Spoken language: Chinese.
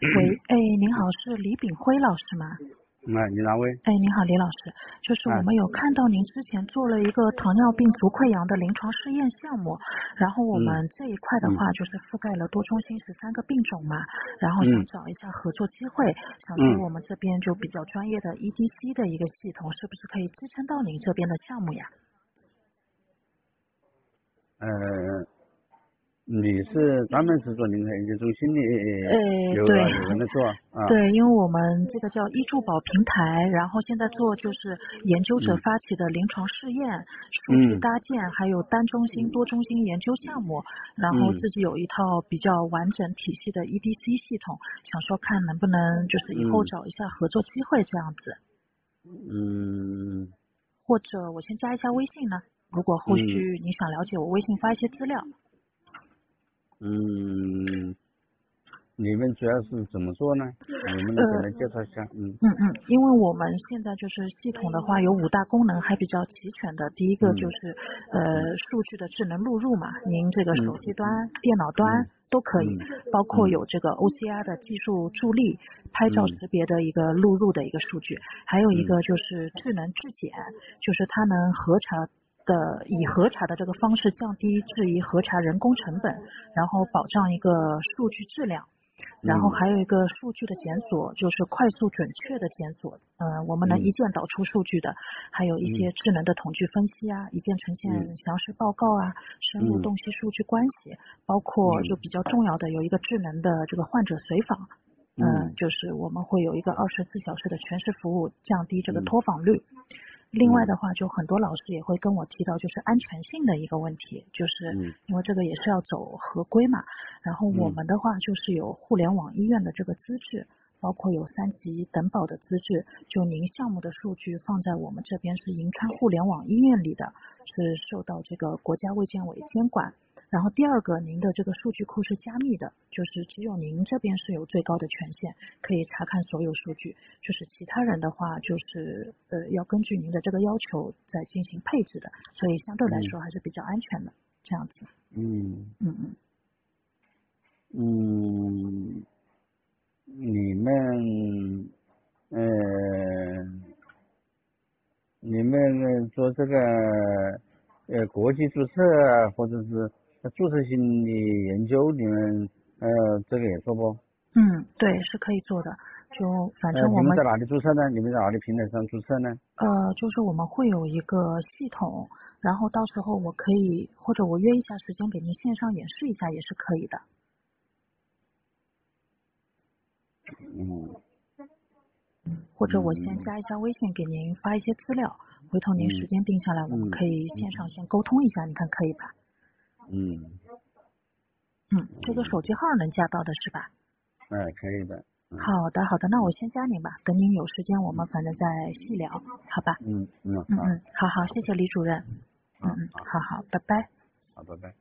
喂，哎，您好，是李炳辉老师吗？ 你哪位？ 哎，您好，李老师，就是我啊， 们有看到您之前做了一个糖尿病足溃疡的临床试验项目，然后我们这一块的嗯话就是覆盖了多中心13个病种嘛，然后想嗯找一下合作机会，想说嗯我们这边就比较专业的 EDC 的一个系统，是不是可以支撑到您这边的项目呀？ 呃，你是专门是做临床研究中心的， 对， 有人来做啊？ 对，因为我们这个叫医助保平台，然后现在做就是研究者嗯发起的临床试验、数据嗯搭建，还有单中心、多中心研究项目，然后嗯自己有一套比较完整体系的 EDC 系统，想说看能不能就是以后嗯找一下合作机会这样子， 嗯或者我先加一下微信呢，如果后嗯续你想了解，我微信发一些资料。 嗯，你们主要是怎么做呢？能不能简单介绍一下？ 因为我们现在就是系统的话有5大功能还比较齐全的，第一个就嗯是数据的智能录入嘛，您这个手嗯机端、电脑端嗯都可以， 嗯包括嗯有这个 OCR 的技术助力、拍照嗯识别的一个录入的一个数据，还有一嗯个就是智能质检，就是它能以核查的这个方式降低质疑核查人工成本，然后保障一个数据质量。然后嗯还有一个数据的检索，就是快速准确的检索，我们能一嗯键导出数据的，还有一嗯些智能的统计分析啊，一键呈现嗯详实报告啊，深入嗯洞悉数据关系，包括就嗯比较重要的有一个智能的这个患者随访， 嗯就是我们会有一个24小时的全时服务，降低这个嗯脱访率。另外嗯的话，就很多老师也会跟我提到，就是安全性的一个问题，就是嗯因为这个也是要走合规嘛。然后我嗯们的话就是有互联网医院的这个资质，包括有3级等保的资质。就您项目的数据放在我们这边是银川互联网医院里的，是受到这个国家卫健委监管。然后第二个，您的这个数据库是加密的，就是只有您这边是有最高的权限，可以查看所有数据。就是其他人的话，就是要根据您的这个要求再进行配置的，所以相对来说还是比较安全的，这样子。 嗯嗯嗯。 嗯，你们呃。你们做这个国际注册啊或者是注册性的研究，你们这个也做不？ 对，是可以做的。就反正我们你们在哪里注册呢？你们在哪里平台上注册呢？ 就是我们会有一个系统，然后到时候我可以或者我约一下时间给您线上演示一下也是可以的。 嗯或者我先嗯加一下微信给您发一些资料，回头您时嗯间定下来，我们嗯可以线上先沟通一下，你看可以吧？ 嗯这个手机号能加到的是吧？ 可以的。 好的，好的，那我先加您吧，等您有时间我们反正再细聊，好吧？ 好， 好好，谢谢李主任。 好， 好好，拜拜。 好，拜拜。